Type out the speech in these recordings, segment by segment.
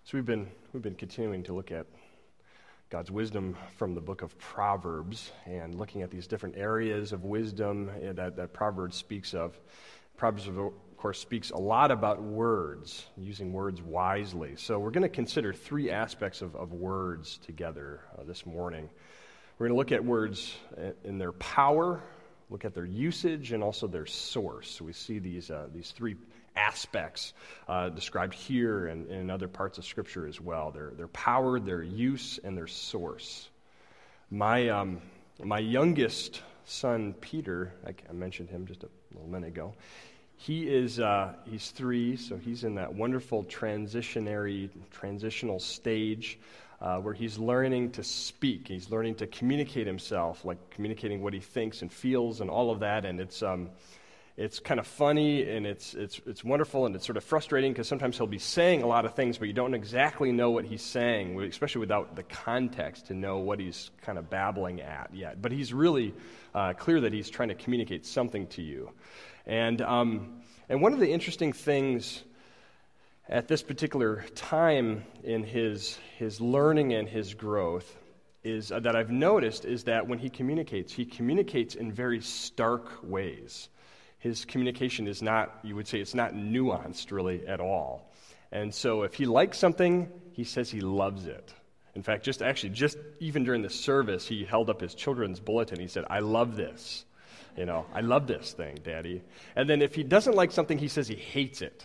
So we've been continuing to look at God's wisdom from the book of Proverbs and looking at these different areas of wisdom that Proverbs speaks of. Proverbs, of course, speaks a lot about words, using words wisely. So we're going to consider three aspects of words together this morning. We're going to look at words in their power, look at their usage, and also their source. So we see these three aspects described here and in other parts of Scripture as well. Their power, their use, and their source. My youngest son, Peter, I mentioned him just a little minute ago. He's 3, so he's in that wonderful transitional stage where he's learning to speak. He's learning to communicate himself, like communicating what he thinks and feels and all of that, and it's kind of funny, and it's wonderful, and it's sort of frustrating because sometimes he'll be saying a lot of things, but you don't exactly know what he's saying, especially without the context to know what he's kind of babbling at yet. But he's really clear that he's trying to communicate something to you. And one of the interesting things at this particular time in his learning and his growth is that I've noticed is that when he communicates in very stark ways. His communication is not, you would say, it's not nuanced really at all. And so if he likes something, he says he loves it. In fact, just even during the service, he held up his children's bulletin. He said, "I love this. I love this thing, Daddy." And then if he doesn't like something, he says he hates it.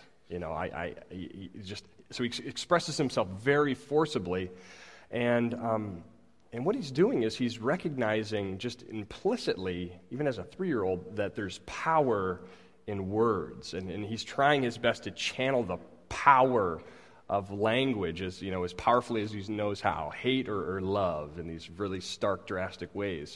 So he expresses himself very forcibly. And what he's doing is he's recognizing just implicitly, even as a 3-year-old, that there's power in words. And he's trying his best to channel the power of language as powerfully as he knows how, hate or love, in these really stark, drastic ways.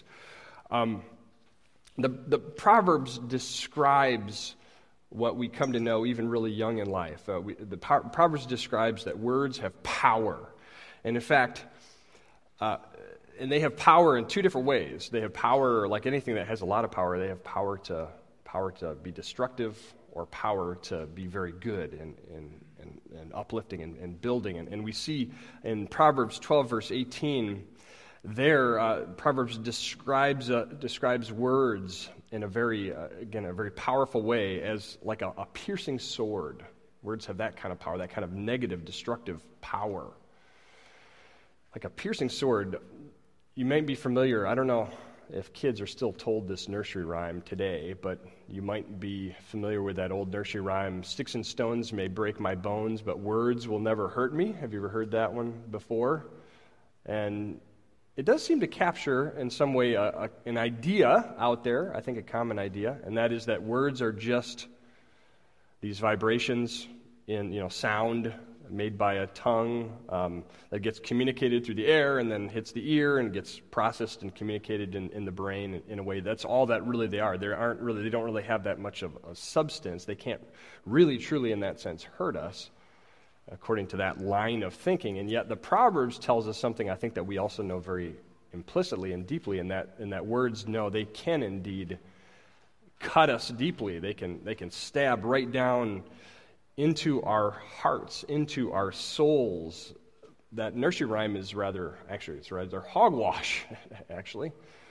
The Proverbs describes what we come to know even really young in life. The Proverbs describes that words have power. And in fact, and they have power in two different ways. They have power, like anything that has a lot of power, they have power to be destructive or power to be very good and uplifting and building. And we see in Proverbs 12, verse 18, Proverbs describes words in a very powerful way as like a piercing sword. Words have that kind of power, that kind of negative, destructive power. Like a piercing sword. You may be familiar, I don't know if kids are still told this nursery rhyme today, but you might be familiar with that old nursery rhyme, "Sticks and stones may break my bones, but words will never hurt me." Have you ever heard that one before? And it does seem to capture in some way an idea out there, I think a common idea, and that is that words are just these vibrations in sound made by a tongue that gets communicated through the air and then hits the ear and gets processed and communicated in the brain in a way. That's all that really they are. They don't really have that much of a substance. They can't really, truly, in that sense, hurt us, according to that line of thinking. And yet the Proverbs tells us something I think that we also know very implicitly and deeply, in that words, no, they can indeed cut us deeply. They can stab right down into our hearts, into our souls. That nursery rhyme is rather hogwash, actually.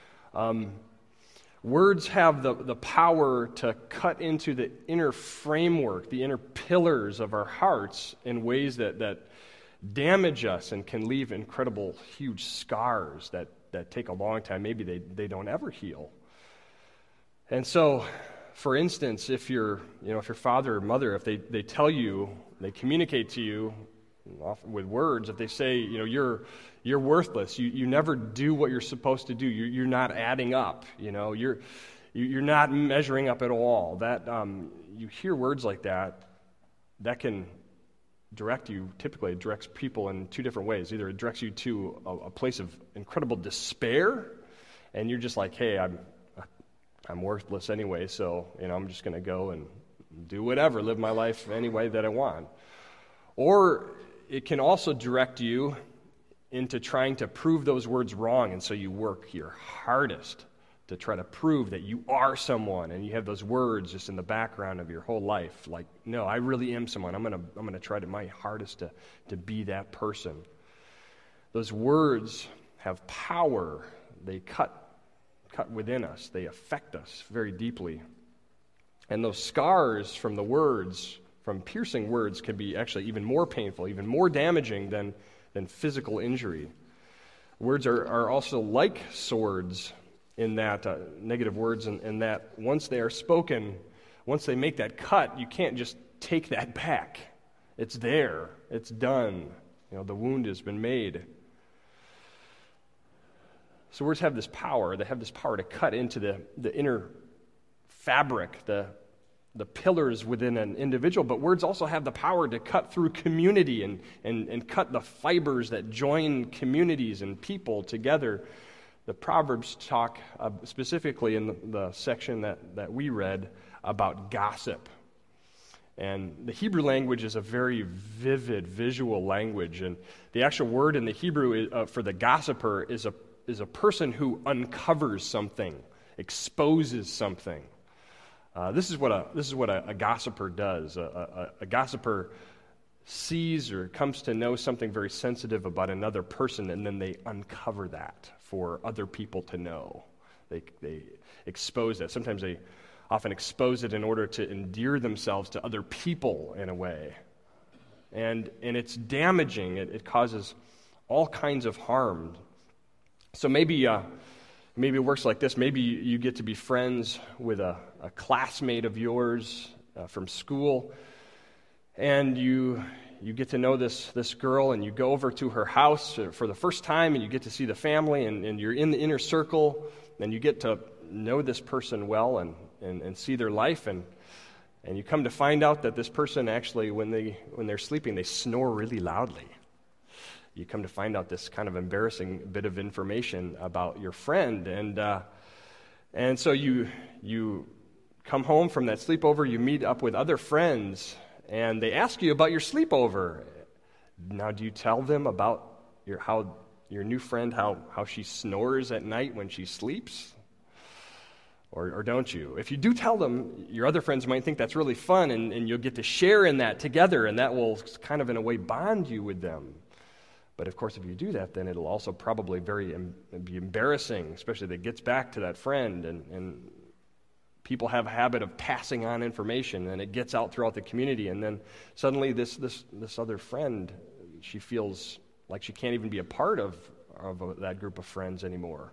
Words have the power to cut into the inner framework, the inner pillars of our hearts in ways that damage us and can leave incredible, huge scars that take a long time. Maybe they don't ever heal. And so, for instance, if your father or mother, if they tell you, they communicate to you, often with words, if they say, you're worthless, you never do what you're supposed to do, you're not adding up, you're not measuring up at all. That you hear words like that can direct you. Typically, it directs people in two different ways. Either it directs you to a place of incredible despair, and you're just like, hey, I'm worthless anyway, so I'm just going to go and do whatever, live my life any way that I want. Or it can also direct you into trying to prove those words wrong, and so you work your hardest to try to prove that you are someone, and you have those words just in the background of your whole life. Like, no, I really am someone. I'm gonna try my hardest to be that person. Those words have power. They cut within us. They affect us very deeply. And those scars from the words, from piercing words, can be actually even more painful, even more damaging than physical injury. Words are also like swords in that, negative words, in that once they are spoken, once they make that cut, you can't just take that back. It's there. It's done. The wound has been made. So words have this power. They have this power to cut into the inner fabric, the pillars within an individual, but words also have the power to cut through community and cut the fibers that join communities and people together. The Proverbs talk specifically in the section that we read about gossip. And the Hebrew language is a very vivid, visual language, and the actual word in the Hebrew for the gossiper is a person who uncovers something, exposes something. This is what a gossiper does. A gossiper sees or comes to know something very sensitive about another person, and then they uncover that for other people to know. They expose that. Sometimes they often expose it in order to endear themselves to other people in a way. And it's damaging. It causes all kinds of harm. So maybe it works like this. Maybe you get to be friends with a classmate of yours from school, and you get to know this girl, and you go over to her house for the first time, and you get to see the family, and you're in the inner circle, and you get to know this person well and see their life, and you come to find out that this person actually, when they're sleeping, they snore really loudly. You come to find out this kind of embarrassing bit of information about your friend, and so you come home from that sleepover, you meet up with other friends, and they ask you about your sleepover. Now, do you tell them about your new friend, how she snores at night when she sleeps? Or don't you? If you do tell them, your other friends might think that's really fun, and you'll get to share in that together, and that will kind of, in a way, bond you with them. But, of course, if you do that, then it'll also probably be embarrassing, especially if it gets back to that friend, and people have a habit of passing on information, and it gets out throughout the community, and then suddenly this other friend, she feels like she can't even be a part of that group of friends anymore.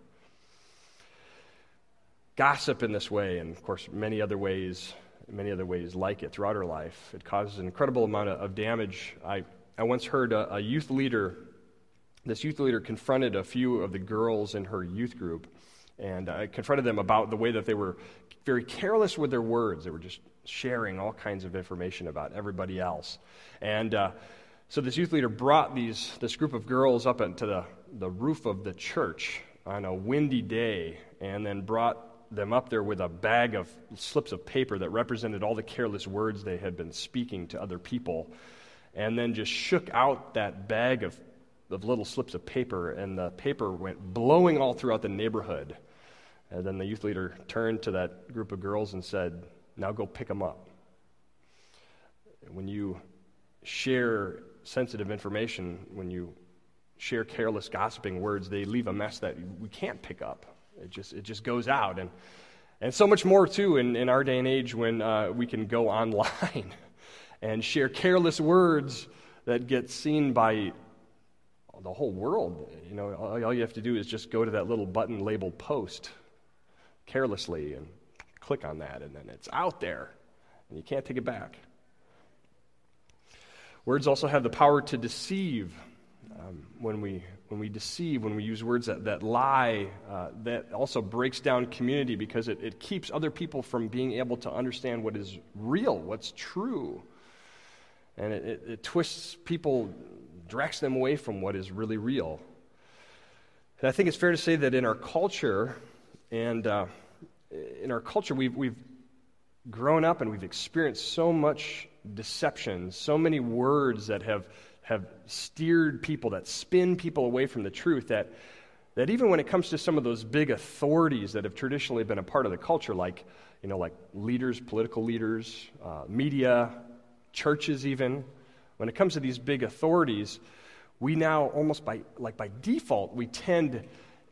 Gossip in this way, and of course many other ways like it throughout her life, it causes an incredible amount of damage. I once heard a youth leader. This youth leader confronted a few of the girls in her youth group, and confronted them about the way that they were very careless with their words. They were just sharing all kinds of information about everybody else. And so this youth leader brought this group of girls up into the roof of the church on a windy day, and then brought them up there with a bag of slips of paper that represented all the careless words they had been speaking to other people, and then just shook out that bag of little slips of paper, and the paper went blowing all throughout the neighborhood. And then the youth leader turned to that group of girls and said, "Now go pick them up." When you share sensitive information, when you share careless, gossiping words, they leave a mess that we can't pick up. It just goes out. And so much more, too, in our day and age when we can go online and share careless words that get seen by the whole world. All you have to do is just go to that little button labeled post carelessly and click on that, and then it's out there, and you can't take it back. Words also have the power to deceive. When we deceive, when we use words that lie, that also breaks down community, because it keeps other people from being able to understand what is real, what's true. And it twists people, directs them away from what is really real. And I think it's fair to say that in our culture, we've grown up and we've experienced so much deception, so many words that have steered people, that spin people away from the truth, that that even when it comes to some of those big authorities that have traditionally been a part of the culture, like leaders, political leaders, media, churches even, when it comes to these big authorities, we now almost by default, we tend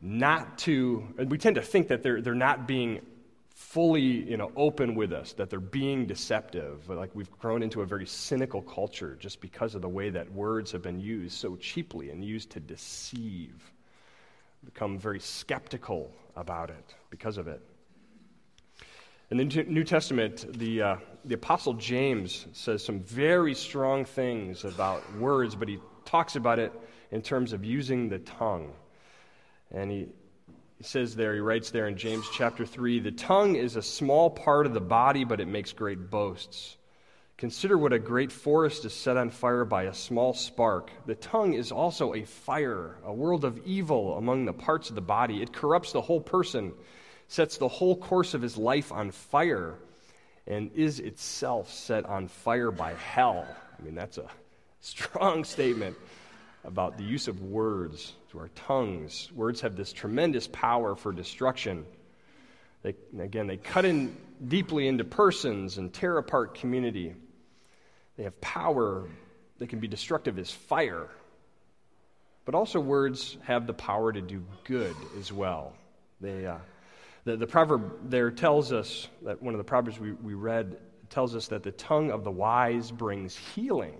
to think that they're not being fully, open with us, that they're being deceptive. Like we've grown into a very cynical culture just because of the way that words have been used so cheaply and used to deceive. Become very skeptical about it because of it. In the New Testament, the Apostle James says some very strong things about words, but he talks about it in terms of using the tongue. And he writes there in James chapter 3, "The tongue is a small part of the body, but it makes great boasts. Consider what a great forest is set on fire by a small spark. The tongue is also a fire, a world of evil among the parts of the body. It corrupts the whole person, sets the whole course of his life on fire, and is itself set on fire by hell." I mean, that's a strong statement about the use of words to our tongues. Words have this tremendous power for destruction. They cut in deeply into persons and tear apart community. They have power. They can be destructive as fire. But also words have the power to do good as well. The proverb there tells us, that one of the proverbs we read tells us that the tongue of the wise brings healing.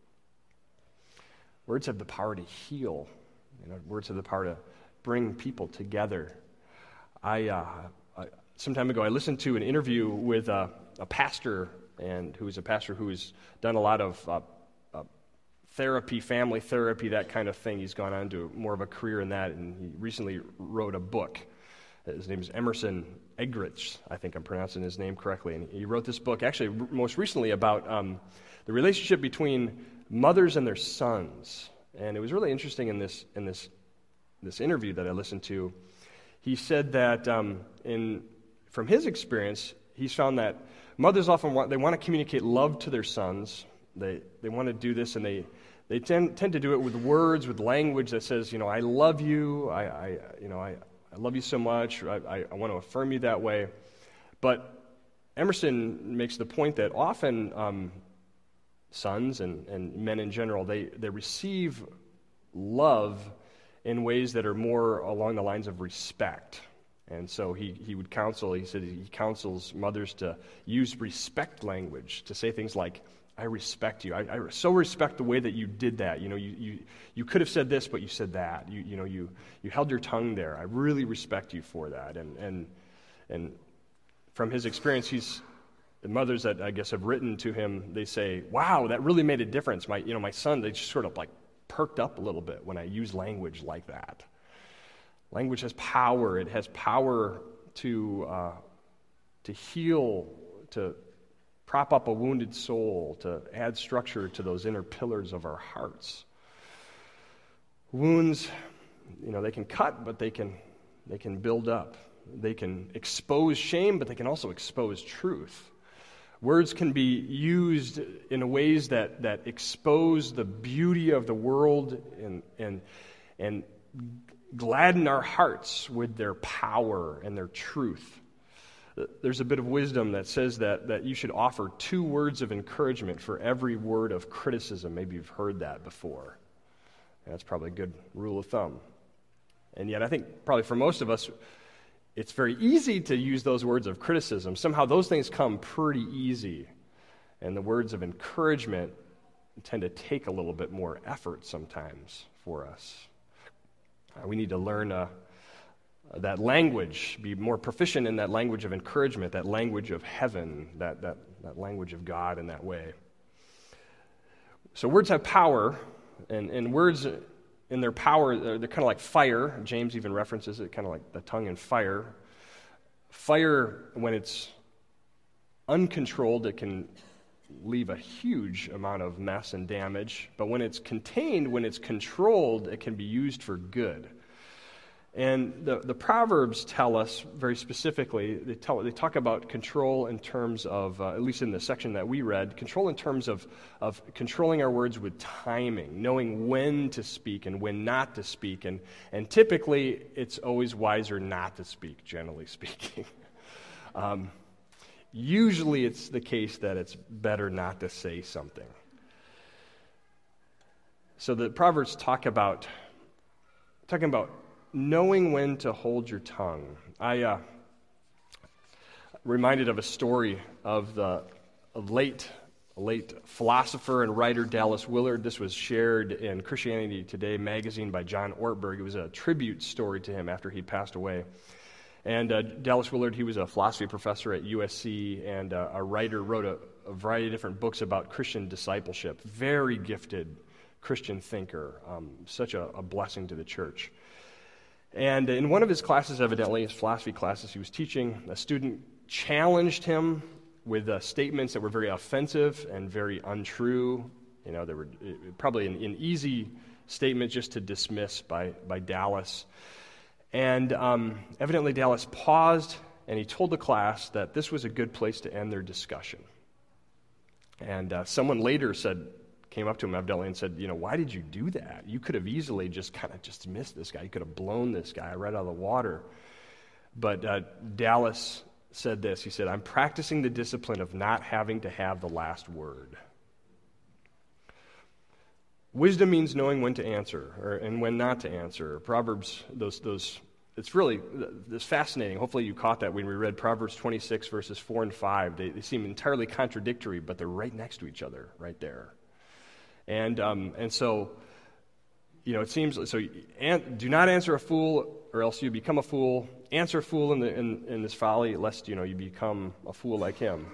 Words have the power to heal. Words have the power to bring people together. Some time ago, I listened to an interview with a pastor, who's done a lot of therapy, family therapy, that kind of thing. He's gone on to more of a career in that, and he recently wrote a book. His name is Emerson Eggerichs, I think I'm pronouncing his name correctly, and he wrote this book, actually most recently, about the relationship between mothers and their sons. And it was really interesting in this interview that I listened to. He said that from his experience, he's found that mothers often want to communicate love to their sons. They want to do this, and they tend to do it with words, with language that says, I love you, I love you so much, or I want to affirm you that way. But Emerson makes the point that often sons and men in general, they receive love in ways that are more along the lines of respect. And so he counsels mothers to use respect language, to say things like, "I respect you. I so respect the way that you did that. You could have said this, but you said that. You held your tongue there. I really respect you for that." And from his experience, the mothers that I guess have written to him, they say, "Wow, that really made a difference. My son, they just sort of like perked up a little bit when I use language like that." Language has power. It has power to heal, to prop up a wounded soul, to add structure to those inner pillars of our hearts. Wounds, they can cut, but they can build up. They can expose shame, but they can also expose truth. Words can be used in ways that expose the beauty of the world and gladden our hearts with their power and their truth. There's a bit of wisdom that says that you should offer 2 words of encouragement for every word of criticism. Maybe you've heard that before. That's probably a good rule of thumb. And yet I think probably for most of us, it's very easy to use those words of criticism. Somehow those things come pretty easy. And the words of encouragement tend to take a little bit more effort sometimes for us. We need to learn that language, be more proficient in that language of encouragement, that language of heaven, that language of God in that way. So words have power, and words in their power, they're kind of like fire. James even references it, kind of like the tongue and fire. Fire, when it's uncontrolled, it can leave a huge amount of mess and damage. But when it's contained, when it's controlled, it can be used for good. And the Proverbs tell us very specifically, they talk about control in terms of, at least in the section that we read, control in terms of controlling our words with timing, knowing when to speak and when not to speak. And typically, it's always wiser not to speak, generally speaking. Usually, it's the case that it's better not to say something. So the Proverbs talking about knowing when to hold your tongue. I reminded of a story of the late philosopher and writer Dallas Willard. This was shared in Christianity Today magazine by John Ortberg. It was a tribute story to him after he passed away. And Dallas Willard, he was a philosophy professor at USC and a writer, wrote a variety of different books about Christian discipleship. Very gifted Christian thinker, such a blessing to the church. And in one of his classes, evidently, his philosophy classes he was teaching, a student challenged him with statements that were very offensive and very untrue. You know, they were probably an easy statement just to dismiss by Dallas. And evidently Dallas paused, and he told the class that this was a good place to end their discussion. And someone later came up to him evidently and said, why did you do that? You could have easily just kind of dismissed this guy. You could have blown this guy right out of the water. But Dallas said this. He said, I'm practicing the discipline of not having to have the last word. Wisdom means knowing when to answer and when not to answer. Proverbs, it's fascinating. Hopefully you caught that when we read Proverbs 26, verses 4 and 5. They seem entirely contradictory, but they're right next to each other right there. And so, it seems, do not answer a fool, or else you become a fool. Answer a fool in this folly, lest, you become a fool like him.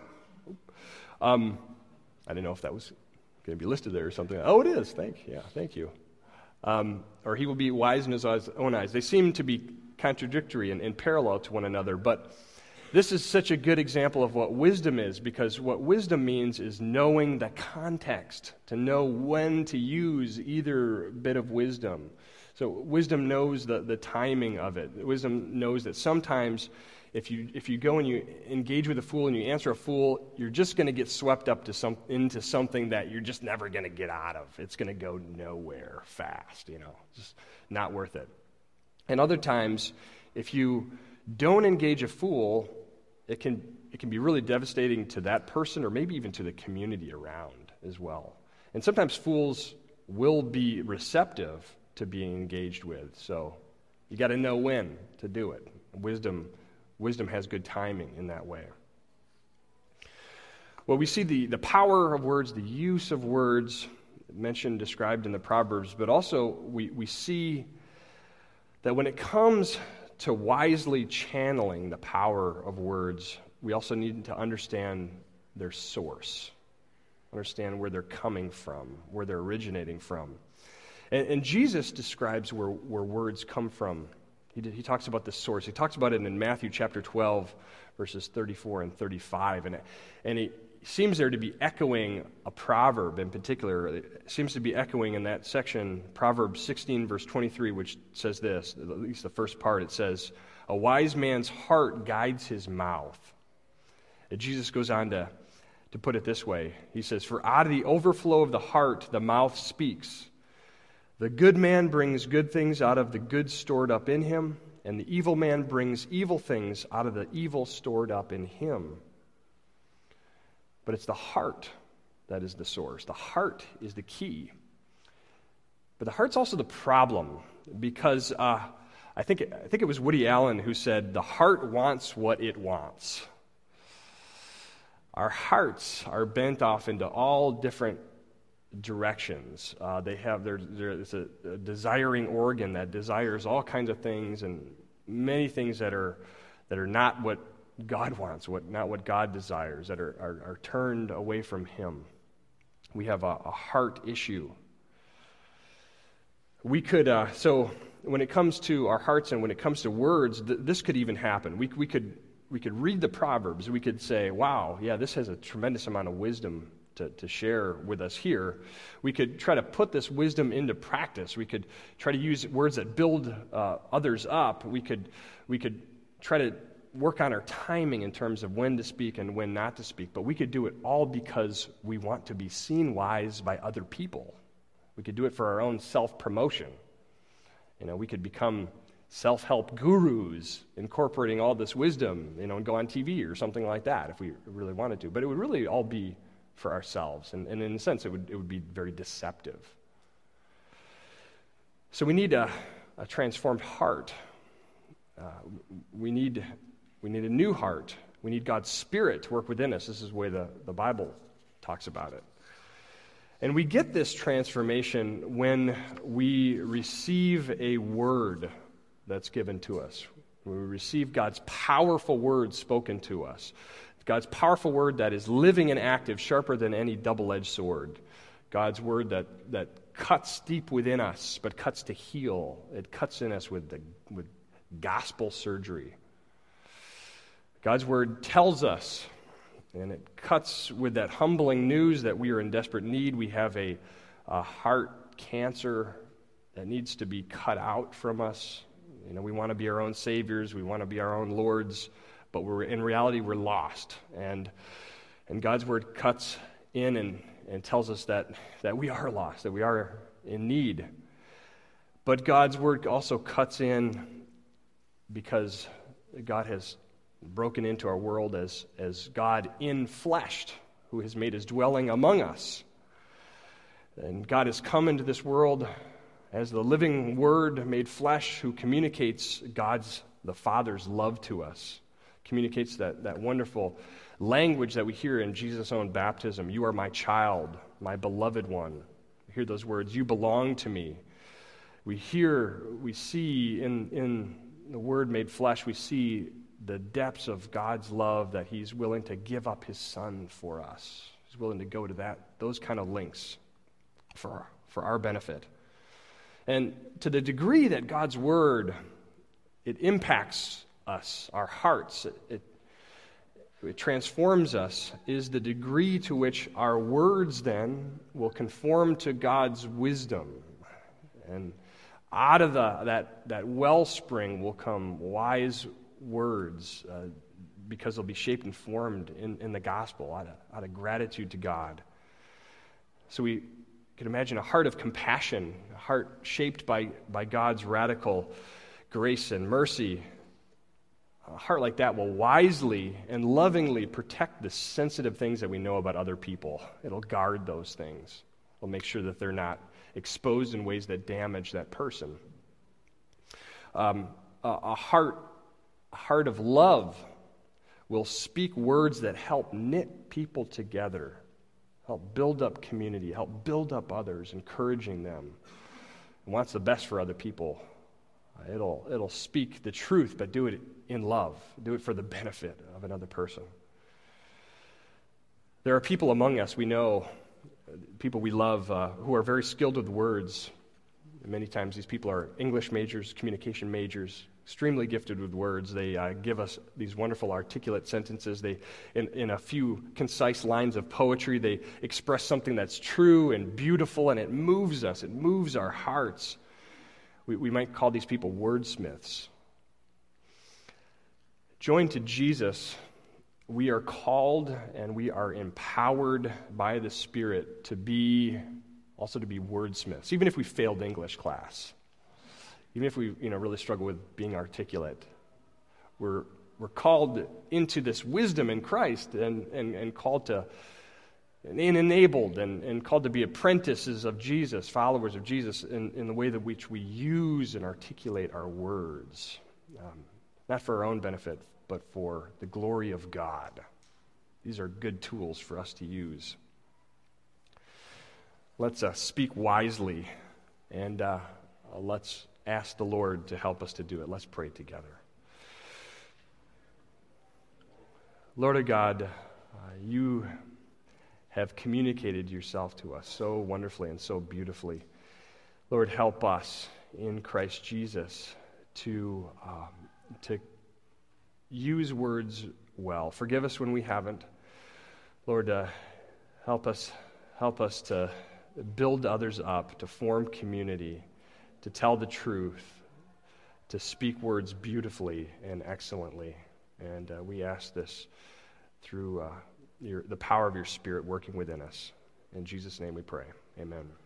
I didn't know if that was going to be listed there or something. Oh, it is. Thank you. Or he will be wise in his own eyes. They seem to be contradictory and parallel to one another, but this is such a good example of what wisdom is, because what wisdom means is knowing the context, to know when to use either bit of wisdom. So wisdom knows the timing of it. Wisdom knows that sometimes if you go and you engage with a fool and you answer a fool, you're just going to get swept up into something that you're just never going to get out of. It's going to go nowhere fast, just not worth it. And other times, if you don't engage a fool, it can be really devastating to that person or maybe even to the community around as well. And sometimes fools will be receptive to being engaged with. So you got to know when to do it. Wisdom has good timing in that way. Well, we see the power of words, the use of words mentioned, described in the Proverbs, but also we see that when it comes to wisely channeling the power of words, we also need to understand their source, understand where they're coming from, where they're originating from. And Jesus describes where words come from. He talks about the source. He talks about it in Matthew chapter 12, verses 34 and 35. And he seems there to be echoing a proverb in particular. It seems to be echoing in that section, Proverbs 16, verse 23, which says this, at least the first part. It says, a wise man's heart guides his mouth. And Jesus goes on to put it this way. He says, for out of the overflow of the heart, the mouth speaks. The good man brings good things out of the good stored up in him, and the evil man brings evil things out of the evil stored up in him. But it's the heart that is the source. The heart is the key. But the heart's also the problem, because I think it was Woody Allen who said, the heart wants what it wants. Our hearts are bent off into all different directions. There's a desiring organ that desires all kinds of things, and many things that are not what God wants, not what God desires, that are turned away from Him. We have a heart issue. We could so when it comes to our hearts and when it comes to words, this could even happen. We could read the Proverbs. We could say, "Wow, yeah, this has a tremendous amount of wisdom to share with us here. We could try to put this wisdom into practice. We could try to use words that build others up. We could try to work on our timing in terms of when to speak and when not to speak. But we could do it all because we want to be seen wise by other people. We could do it for our own self-promotion. We could become self-help gurus, incorporating all this wisdom, and go on TV or something like that if we really wanted to. But it would really all be for ourselves, and in a sense, it would be very deceptive. So we need a transformed heart. We need a new heart. We need God's Spirit to work within us. This is the way the Bible talks about it. And we get this transformation when we receive a word that's given to us. We receive God's powerful word spoken to us. God's powerful word that is living and active, sharper than any double-edged sword. God's word that cuts deep within us, but cuts to heal. It cuts in us with gospel surgery. God's word tells us, and it cuts with that humbling news that we are in desperate need. We have a heart cancer that needs to be cut out from us. We want to be our own saviors. We want to be our own lords. But in reality, we're lost. And God's word cuts in and tells us that we are lost, that we are in need. But God's word also cuts in because God has broken into our world as God in flesh, who has made his dwelling among us. And God has come into this world as the living Word made flesh, who communicates the Father's love to us, communicates that wonderful language that we hear in Jesus' own baptism. You are my child, my beloved one. We hear those words, you belong to me. We see in the Word made flesh, we see the depths of God's love, that he's willing to give up his Son for us. He's willing to go to those kind of lengths for our benefit. And to the degree that God's word, it impacts us, our hearts, it transforms us, is the degree to which our words then will conform to God's wisdom. And out of that wellspring will come wise words, because they'll be shaped and formed in the gospel out of gratitude to God. So we can imagine a heart of compassion, a heart shaped by God's radical grace and mercy. A heart like that will wisely and lovingly protect the sensitive things that we know about other people. It'll guard those things. It'll make sure that they're not exposed in ways that damage that person. A heart of love will speak words that help knit people together, help build up community, help build up others, encouraging them. It wants the best for other people. It'll speak the truth, but do it in love. Do it for the benefit of another person. There are people among us we know, people we love, who are very skilled with words. Many times these people are English majors, communication majors, extremely gifted with words. They give us these wonderful articulate sentences. They, in a few concise lines of poetry, they express something that's true and beautiful, and it moves us. It moves our hearts. We might call these people wordsmiths. Joined to Jesus, we are called and we are empowered by the Spirit to be wordsmiths, even if we failed English class. Even if we really struggle with being articulate, we're called into this wisdom in Christ and called to, and enabled and called to be apprentices of Jesus, followers of Jesus, in the way that which we use and articulate our words, not for our own benefit, but for the glory of God. These are good tools for us to use. Let's speak wisely, and let's ask the Lord to help us to do it. Let's pray together. Lord of God, you have communicated yourself to us so wonderfully and so beautifully. Lord, help us in Christ Jesus to use words well. Forgive us when we haven't. Lord, Help us to build others up, to form community, to tell the truth, to speak words beautifully and excellently. And we ask this through the power of your Spirit working within us. In Jesus' name we pray. Amen.